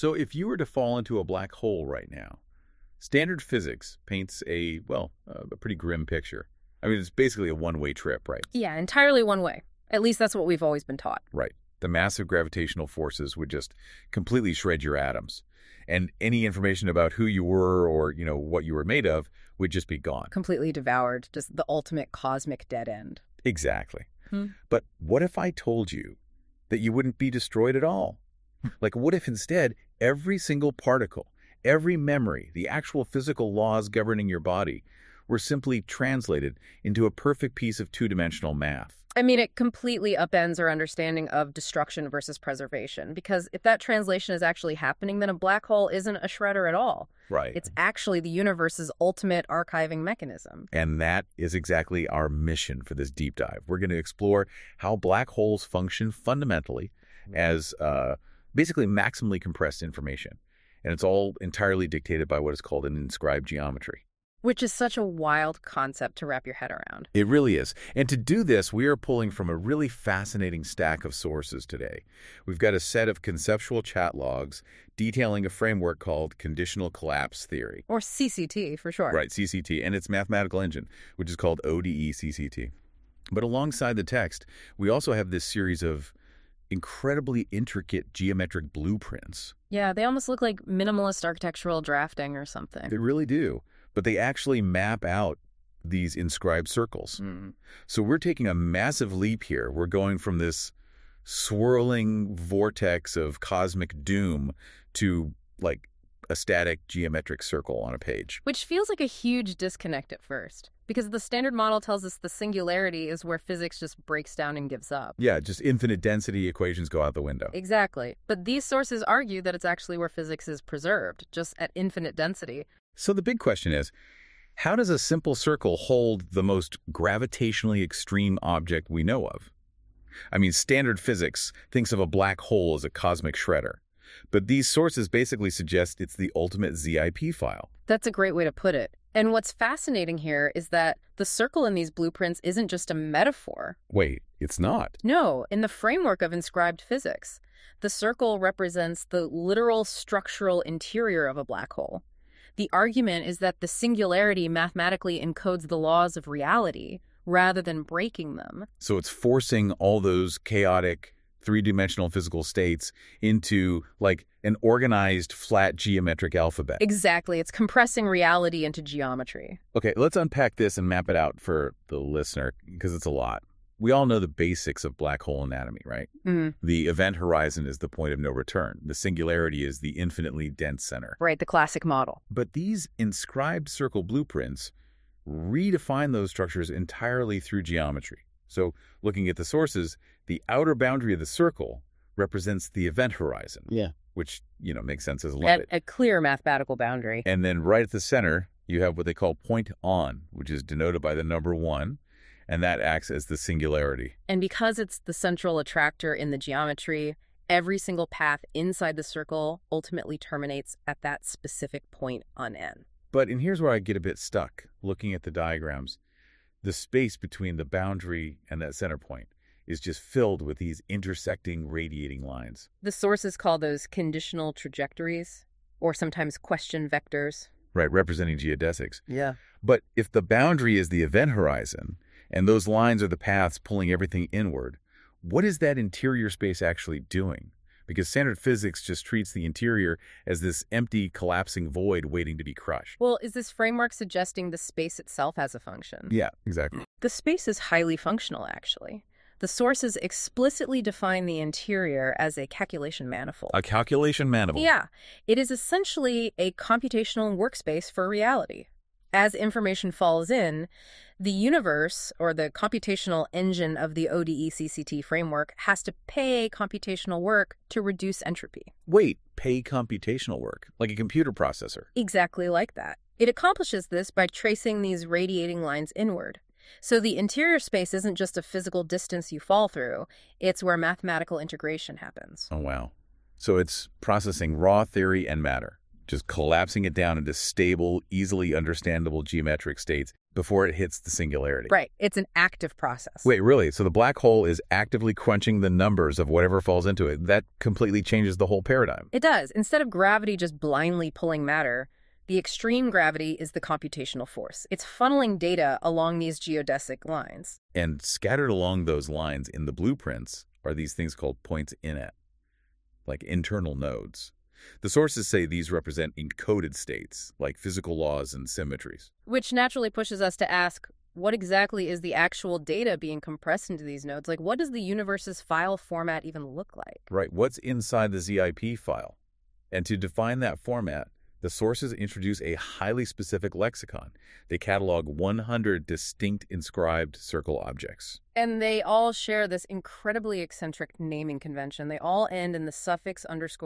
So if you were to fall into a black hole right now, standard physics paints a pretty grim picture. I mean, it's basically a one-way trip, right? Yeah, entirely one way. At least that's what we've always been taught. Right. The massive gravitational forces would just completely shred your atoms. And any information about who you were or, what you were made of would just be gone. Completely devoured, just the ultimate cosmic dead end. Exactly. But what if I told you that you wouldn't be destroyed at all? Like, what if instead every single particle, every memory, the actual physical laws governing your body were simply translated into a perfect piece of two-dimensional math? I mean, it completely upends our understanding of destruction versus preservation, because if that translation is actually happening, then a black hole isn't a shredder at all. Right. It's actually the universe's ultimate archiving mechanism. And that is exactly our mission for this deep dive. We're going to explore how black holes function fundamentally as basically maximally compressed information. And it's all entirely dictated by what is called an inscribed geometry. Which is such a wild concept to wrap your head around. It really is. And to do this, we are pulling from a really fascinating stack of sources today. We've got a set of conceptual chat logs detailing a framework called conditional collapse theory. Or CCT, for short. Right, CCT, and its mathematical engine, which is called ODE-CCT. But alongside the text, we also have this series of incredibly intricate geometric blueprints. Yeah, they almost look like minimalist architectural drafting or something. They really do. But they actually map out these inscribed circles. So we're taking a massive leap here. We're going from this swirling vortex of cosmic doom to, like, a static geometric circle on a page. Which feels like a huge disconnect at first, because the standard model tells us the singularity is where physics just breaks down and gives up. Yeah, just infinite density equations go out the window. Exactly. But these sources argue that it's actually where physics is preserved, just at infinite density. So the big question is, how does a simple circle hold the most gravitationally extreme object we know of? I mean, standard physics thinks of a black hole as a cosmic shredder. But these sources basically suggest it's the ultimate ZIP file. That's a great way to put it. And what's fascinating here is that the circle in these blueprints isn't just a metaphor. Wait, it's not? No, in the framework of inscribed physics, the circle represents the literal structural interior of a black hole. The argument is that the singularity mathematically encodes the laws of reality rather than breaking them. So it's forcing all those chaotic three-dimensional physical states into, like, an organized, flat geometric alphabet. Exactly. It's compressing reality into geometry. Okay, let's unpack this and map it out for the listener, because it's a lot. We all know the basics of black hole anatomy, right? The event horizon is the point of no return. The singularity is the infinitely dense center. Right, the classic model. But these inscribed circle blueprints redefine those structures entirely through geometry. So looking at the sources, the outer boundary of the circle represents the event horizon. Yeah. Which, makes sense as a limit. A clear mathematical boundary. And then right at the center, you have what they call point on, which is denoted by the number 1. And that acts as the singularity. And because it's the central attractor in the geometry, every single path inside the circle ultimately terminates at that specific point on N. And here's where I get a bit stuck looking at the diagrams. The space between the boundary and that center point is just filled with these intersecting radiating lines. The sources call those conditional trajectories, or sometimes question vectors. Right, representing geodesics. Yeah. But if the boundary is the event horizon, and those lines are the paths pulling everything inward, what is that interior space actually doing? Because standard physics just treats the interior as this empty, collapsing void waiting to be crushed. Well, is this framework suggesting the space itself has a function? Yeah, exactly. The space is highly functional, actually. The sources explicitly define the interior as a calculation manifold. A calculation manifold? Yeah. It is essentially a computational workspace for reality. As information falls in, the universe, or the computational engine of the ODE-CCT framework, has to pay computational work to reduce entropy. Wait, pay computational work? Like a computer processor? Exactly like that. It accomplishes this by tracing these radiating lines inward. So the interior space isn't just a physical distance you fall through, it's where mathematical integration happens. Oh, wow. So it's processing raw theory and matter, just collapsing it down into stable, easily understandable geometric states before it hits the singularity. Right. It's an active process. Wait, really? So the black hole is actively crunching the numbers of whatever falls into it. That completely changes the whole paradigm. It does. Instead of gravity just blindly pulling matter, the extreme gravity is the computational force. It's funneling data along these geodesic lines. And scattered along those lines in the blueprints are these things called points init, like internal nodes. The sources say these represent encoded states, like physical laws and symmetries. Which naturally pushes us to ask, what exactly is the actual data being compressed into these nodes? Like, what does the universe's file format even look like? Right, what's inside the ZIP file? And to define that format, the sources introduce a highly specific lexicon. They catalog 100 distinct inscribed circle objects. And they all share this incredibly eccentric naming convention. They all end in the suffix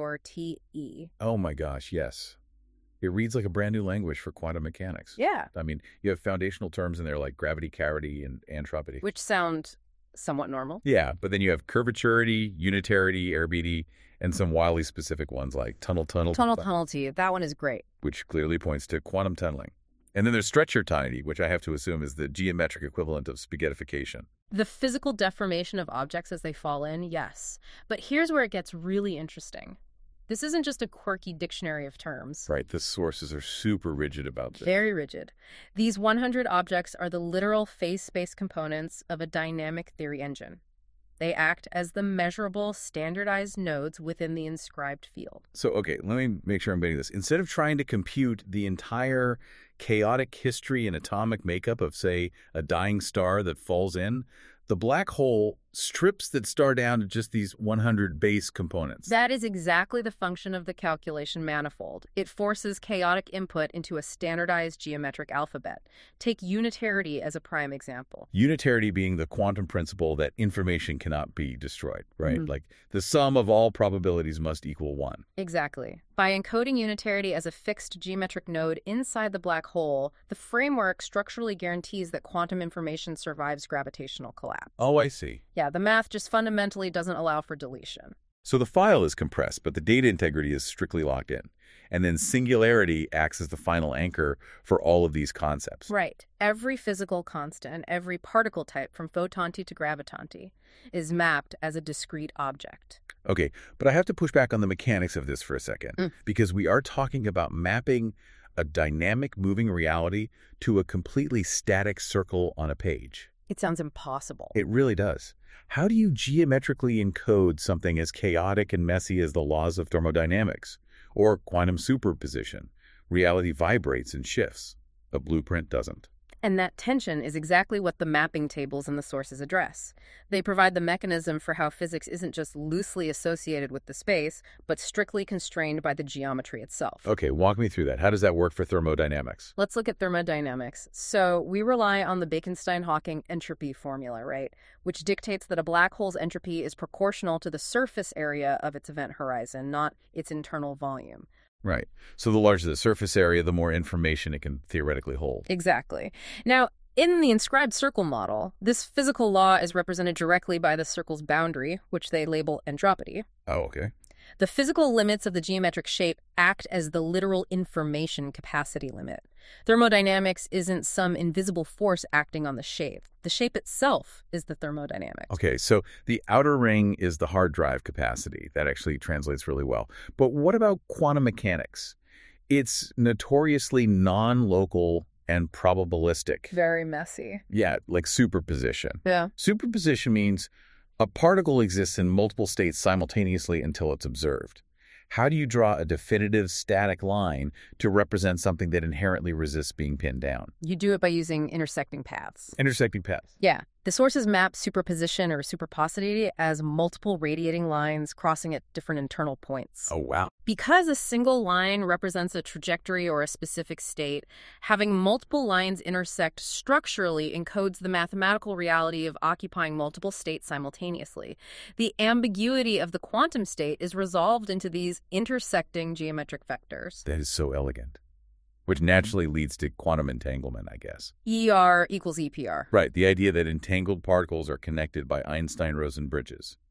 _TE. Oh my gosh, yes. It reads like a brand new language for quantum mechanics. Yeah. I mean, you have foundational terms in there like gravity, carity, and entropy. Which sound somewhat normal. Yeah, but then you have curvaturity, unitarity, airbidity, and some wildly specific ones like tunnelty. That one is great. Which clearly points to quantum tunneling. And then there's stretchertinity, which I have to assume is the geometric equivalent of spaghettification. The physical deformation of objects as they fall in, yes. But here's where it gets really interesting. This isn't just a quirky dictionary of terms. Right, the sources are super rigid about this. Very rigid. These 100 objects are the literal phase-space components of a dynamic theory engine. They act as the measurable, standardized nodes within the inscribed field. So, okay, let me make sure I'm getting this. Instead of trying to compute the entire chaotic history and atomic makeup of, say, a dying star that falls in, the black hole strips that star down to just these 100 base components. That is exactly the function of the calculation manifold. It forces chaotic input into a standardized geometric alphabet. Take unitarity as a prime example. Unitarity being the quantum principle that information cannot be destroyed, right? Like the sum of all probabilities must equal 1. Exactly. By encoding unitarity as a fixed geometric node inside the black hole, the framework structurally guarantees that quantum information survives gravitational collapse. Oh, I see. Yeah, the math just fundamentally doesn't allow for deletion. So the file is compressed, but the data integrity is strictly locked in. And then singularity acts as the final anchor for all of these concepts. Right. Every physical constant, every particle type from photonti to gravitonti is mapped as a discrete object. Okay, but I have to push back on the mechanics of this for a second, because we are talking about mapping a dynamic moving reality to a completely static circle on a page. It sounds impossible. It really does. How do you geometrically encode something as chaotic and messy as the laws of thermodynamics or quantum superposition? Reality vibrates and shifts. A blueprint doesn't. And that tension is exactly what the mapping tables and the sources address. They provide the mechanism for how physics isn't just loosely associated with the space, but strictly constrained by the geometry itself. Okay, walk me through that. How does that work for thermodynamics? Let's look at thermodynamics. So we rely on the Bekenstein-Hawking entropy formula, right? Which dictates that a black hole's entropy is proportional to the surface area of its event horizon, not its internal volume. Right. So the larger the surface area, the more information it can theoretically hold. Exactly. Now, in the inscribed circle model, this physical law is represented directly by the circle's boundary, which they label entropy. Oh, okay. The physical limits of the geometric shape act as the literal information capacity limit. Thermodynamics isn't some invisible force acting on the shape. The shape itself is the thermodynamics. Okay, so the outer ring is the hard drive capacity. That actually translates really well. But what about quantum mechanics? It's notoriously non-local and probabilistic. Very messy. Yeah, like superposition. Yeah. Superposition means a particle exists in multiple states simultaneously until it's observed. How do you draw a definitive static line to represent something that inherently resists being pinned down? You do it by using intersecting paths. Intersecting paths. Yeah. The sources map superposition or superpositivity as multiple radiating lines crossing at different internal points. Oh, wow. Because a single line represents a trajectory or a specific state, having multiple lines intersect structurally encodes the mathematical reality of occupying multiple states simultaneously. The ambiguity of the quantum state is resolved into these intersecting geometric vectors. That is so elegant. Which naturally leads to quantum entanglement, I guess. ER equals EPR. Right, the idea that entangled particles are connected by Einstein-Rosen bridges.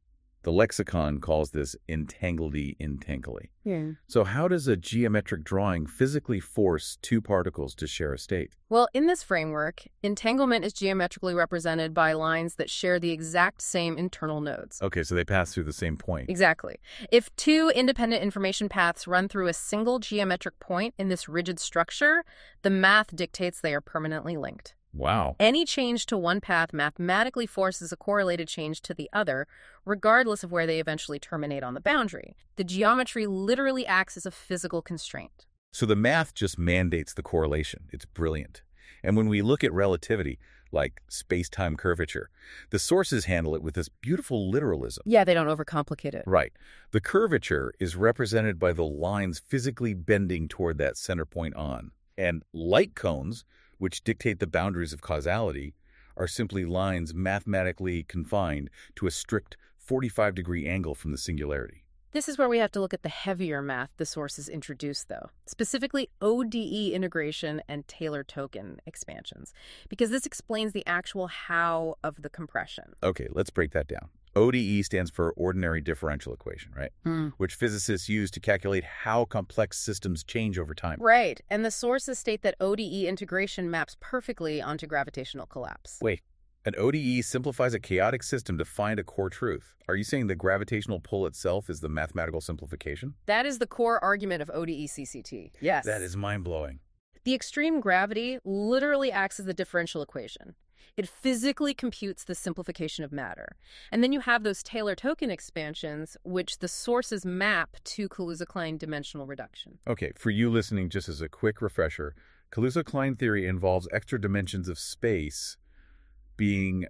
The lexicon calls this entangledy-entangly. Yeah. So how does a geometric drawing physically force two particles to share a state? Well, in this framework, entanglement is geometrically represented by lines that share the exact same internal nodes. Okay, so they pass through the same point. Exactly. If two independent information paths run through a single geometric point in this rigid structure, the math dictates they are permanently linked. Wow. Any change to one path mathematically forces a correlated change to the other, regardless of where they eventually terminate on the boundary. The geometry literally acts as a physical constraint. So the math just mandates the correlation. It's brilliant. And when we look at relativity, like space-time curvature, the sources handle it with this beautiful literalism. Yeah, they don't overcomplicate it. Right. The curvature is represented by the lines physically bending toward that center point on. And light cones, which dictate the boundaries of causality, are simply lines mathematically confined to a strict 45-degree angle from the singularity. This is where we have to look at the heavier math the sources introduce, though, specifically ODE integration and Taylor token expansions, because this explains the actual how of the compression. Okay, let's break that down. ODE stands for ordinary differential equation, right? Which physicists use to calculate how complex systems change over time. Right, and the sources state that ODE integration maps perfectly onto gravitational collapse. Wait, an ODE simplifies a chaotic system to find a core truth. Are you saying the gravitational pull itself is the mathematical simplification? That is the core argument of ODE-CCT. Yes. That is mind-blowing. The extreme gravity literally acts as the differential equation. It physically computes the simplification of matter. And then you have those Taylor token expansions, which the sources map to Kaluza-Klein dimensional reduction. Okay, for you listening, just as a quick refresher, Kaluza-Klein theory involves extra dimensions of space being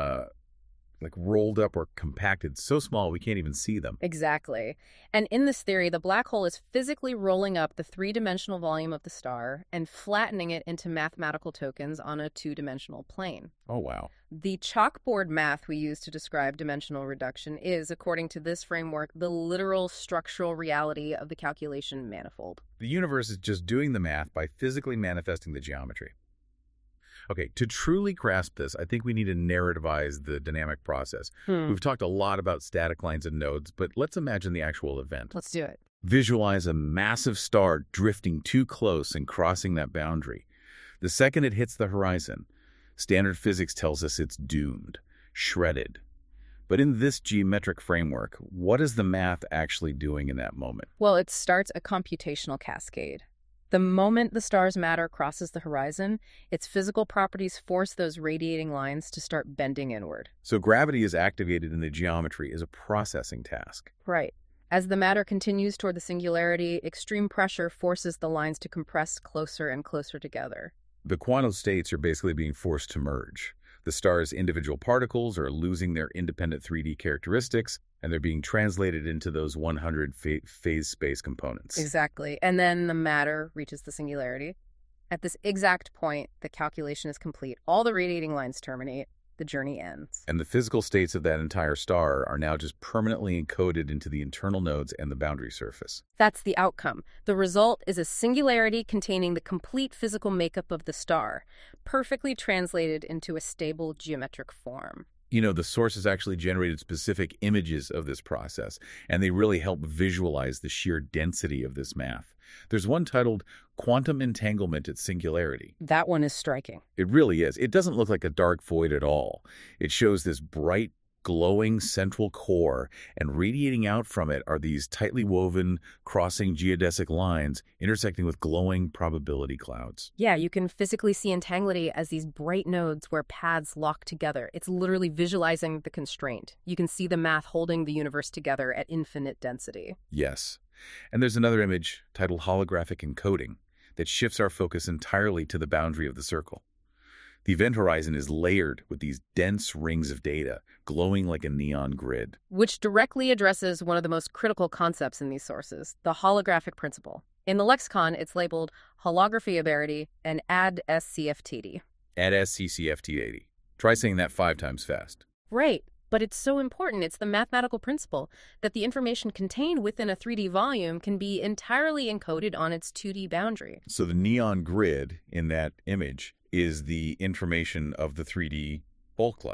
rolled up or compacted so small we can't even see them. Exactly. And in this theory, the black hole is physically rolling up the three-dimensional volume of the star and flattening it into mathematical tokens on a two-dimensional plane. Oh, wow. The chalkboard math we use to describe dimensional reduction is, according to this framework, the literal structural reality of the calculation manifold. The universe is just doing the math by physically manifesting the geometry. Okay, to truly grasp this, I think we need to narrativize the dynamic process. We've talked a lot about static lines and nodes, but let's imagine the actual event. Let's do it. Visualize a massive star drifting too close and crossing that boundary. The second it hits the horizon, standard physics tells us it's doomed, shredded. But in this geometric framework, what is the math actually doing in that moment? Well, it starts a computational cascade. The moment the star's matter crosses the horizon, its physical properties force those radiating lines to start bending inward. So gravity is activated in the geometry as a processing task. Right. As the matter continues toward the singularity, extreme pressure forces the lines to compress closer and closer together. The quantum states are basically being forced to merge. The star's individual particles are losing their independent 3D characteristics, and they're being translated into those 100 phase space components. Exactly. And then the matter reaches the singularity. At this exact point, the calculation is complete. All the radiating lines terminate. The journey ends. And the physical states of that entire star are now just permanently encoded into the internal nodes and the boundary surface. That's the outcome. The result is a singularity containing the complete physical makeup of the star, perfectly translated into a stable geometric form. You know, the sources actually generated specific images of this process, and they really help visualize the sheer density of this math. There's one titled Quantum Entanglement at Singularity. That one is striking. It really is. It doesn't look like a dark void at all. It shows this bright, glowing central core, and radiating out from it are these tightly woven, crossing geodesic lines intersecting with glowing probability clouds. Yeah, you can physically see entangledy as these bright nodes where paths lock together. It's literally visualizing the constraint. You can see the math holding the universe together at infinite density. Yes. And there's another image titled Holographic Encoding that shifts our focus entirely to the boundary of the circle. The event horizon is layered with these dense rings of data, glowing like a neon grid. Which directly addresses one of the most critical concepts in these sources, the holographic principle. In the lexicon, it's labeled holography aberrity and add SCFTD. Add SCCFT80. Try saying that 5 times fast. Right, but it's so important. It's the mathematical principle that the information contained within a 3D volume can be entirely encoded on its 2D boundary. So the neon grid in that image is the information of the 3D bulk-like.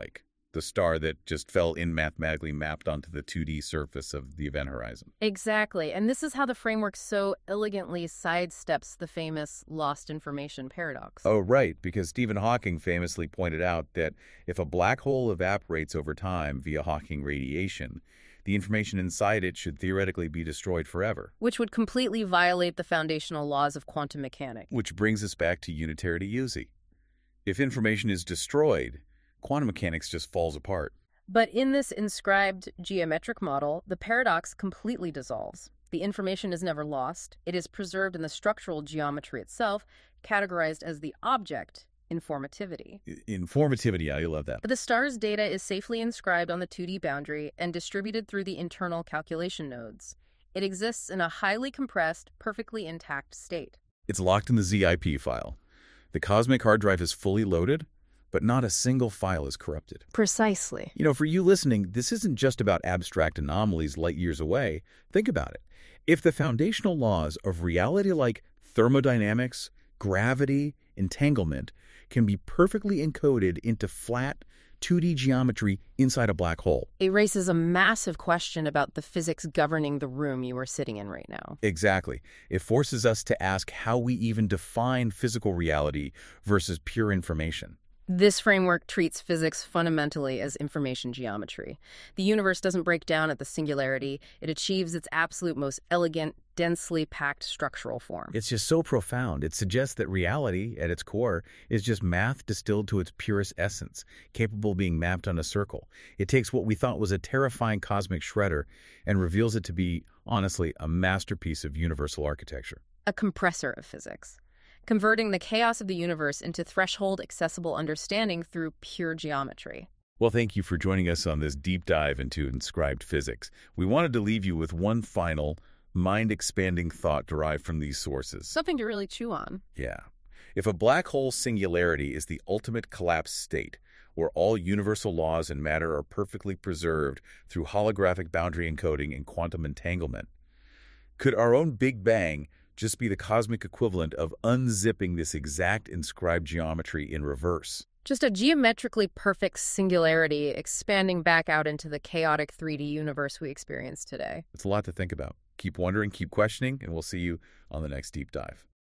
the star that just fell in mathematically mapped onto the 2D surface of the event horizon. Exactly. And this is how the framework so elegantly sidesteps the famous lost information paradox. Oh, right, because Stephen Hawking famously pointed out that if a black hole evaporates over time via Hawking radiation, the information inside it should theoretically be destroyed forever. Which would completely violate the foundational laws of quantum mechanics. Which brings us back to unitarity USY. If information is destroyed, quantum mechanics just falls apart. But in this inscribed geometric model, the paradox completely dissolves. The information is never lost. It is preserved in the structural geometry itself, categorized as the object, informativity. Informativity, I love that. But the star's data is safely inscribed on the 2D boundary and distributed through the internal calculation nodes. It exists in a highly compressed, perfectly intact state. It's locked in the ZIP file. The cosmic hard drive is fully loaded, but not a single file is corrupted. Precisely. You know, for you listening, this isn't just about abstract anomalies light years away. Think about it. If the foundational laws of reality like thermodynamics, gravity, entanglement can be perfectly encoded into flat 2D geometry inside a black hole. It raises a massive question about the physics governing the room you are sitting in right now. Exactly. It forces us to ask how we even define physical reality versus pure information. This framework treats physics fundamentally as information geometry. The universe doesn't break down at the singularity. It achieves its absolute most elegant, densely packed structural form. It's just so profound. It suggests that reality, at its core, is just math distilled to its purest essence, capable of being mapped on a circle. It takes what we thought was a terrifying cosmic shredder and reveals it to be, honestly, a masterpiece of universal architecture. A compressor of physics, converting the chaos of the universe into threshold accessible understanding through pure geometry. Well, thank you for joining us on this deep dive into inscribed physics. We wanted to leave you with one final, mind-expanding thought derived from these sources. Something to really chew on. Yeah. If a black hole singularity is the ultimate collapse state, where all universal laws and matter are perfectly preserved through holographic boundary encoding and quantum entanglement, could our own Big Bang just be the cosmic equivalent of unzipping this exact inscribed geometry in reverse? Just a geometrically perfect singularity expanding back out into the chaotic 3D universe we experience today. It's a lot to think about. Keep wondering, keep questioning, and we'll see you on the next deep dive.